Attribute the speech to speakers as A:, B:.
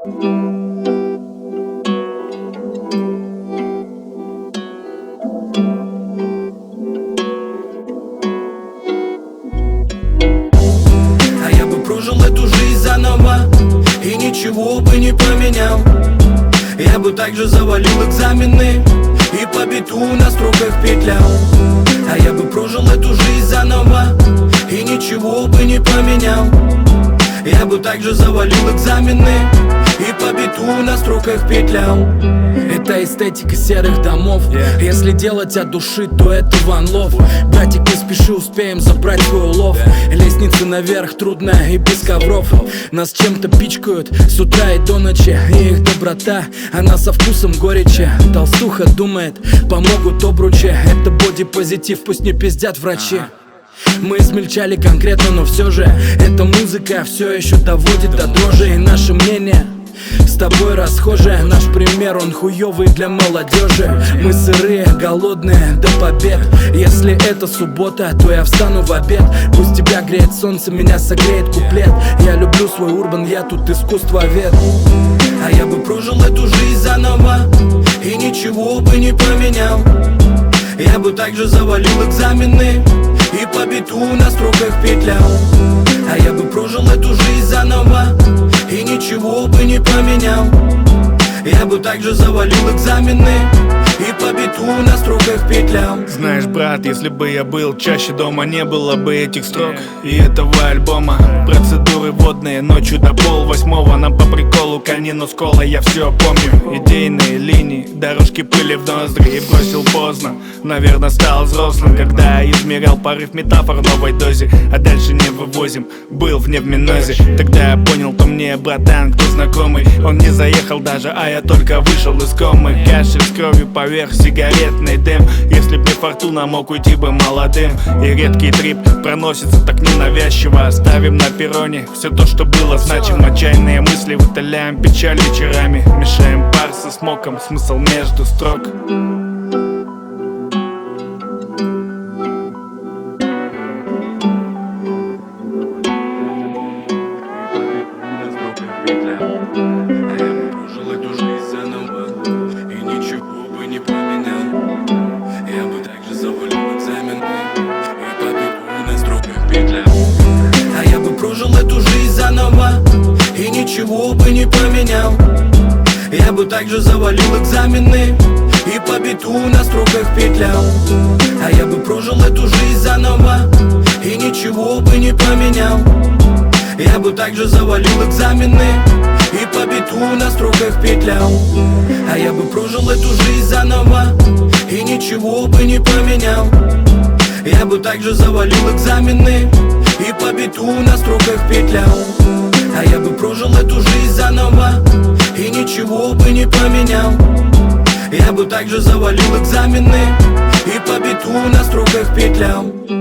A: А я бы прожил эту жизнь заново и ничего бы не поменял. Я бы также завалил экзамены и по биту на строках петлял. А я бы прожил эту жизнь заново и ничего бы не поменял. Я бы также завалил экзамены и по биту на строках петлял.
B: Это эстетика серых домов. Если делать от души, то это Ван Лов. Братик, не спеши, успеем забрать твой улов. Лестница наверх трудно и без ковров. Нас чем-то пичкают с утра и до ночи. И их доброта, она со вкусом горечи. Толстуха думает, помогут обручи. Это бодипозитив, пусть не пиздят врачи. Мы измельчали конкретно, но все же эта музыка все еще доводит до дрожи. И наше мнение с тобой расхожее. Наш пример, он хуёвый для молодежи. Мы сырые, голодные до побед. Если это суббота, то я встану в обед. Пусть тебя греет солнце, меня согреет куплет. Я люблю свой урбан, я тут искусствовед.
A: А я бы прожил эту жизнь заново и ничего бы не поменял. Я бы также завалил экзамены и по биту на строках петлял. А я бы прожил эту жизнь заново и ничего бы не поменял. Я бы также завалил экзамены и по биту на строках петлял.
C: Знаешь, брат, если бы я был чаще дома, не было бы этих строк и этого альбома. Процедуры водные ночью до 7:30. Нам по приколу конину с колой, я все помню. Идейные линии, дорожки пыли в ноздри. И бросил поздно, наверное, стал взрослым, когда измерял порыв метафор в новой дозе. А дальше не вывозим, был в невминозе. Тогда я понял, то мне братан, кто знакомый. Он не заехал даже, а я только вышел из комы. Кашель с кровью поверх сигаретный дым. Если б не фортуна, мог уйти бы молодым. И редкий трип проносится так ненавязчиво. Оставим на перроне все то, что было значимо. Отчаянные мысли утоляем печаль вечерами. Мешаем пар со смоком, смысл между строк.
A: Прожил эту жизнь заново и ничего бы не поменял. Я бы также завалил экзамены и по биту на строках петлял. А я бы прожил эту жизнь заново и ничего бы не поменял. Я бы также завалил экзамены и по биту на строках петлял. А я бы прожил эту жизнь заново и ничего бы не поменял. Я бы также завалил экзамены и по биту на строках петлял. А я бы прожил эту жизнь заново и ничего бы не поменял. Я бы также завалил экзамены и по биту на строках петлял.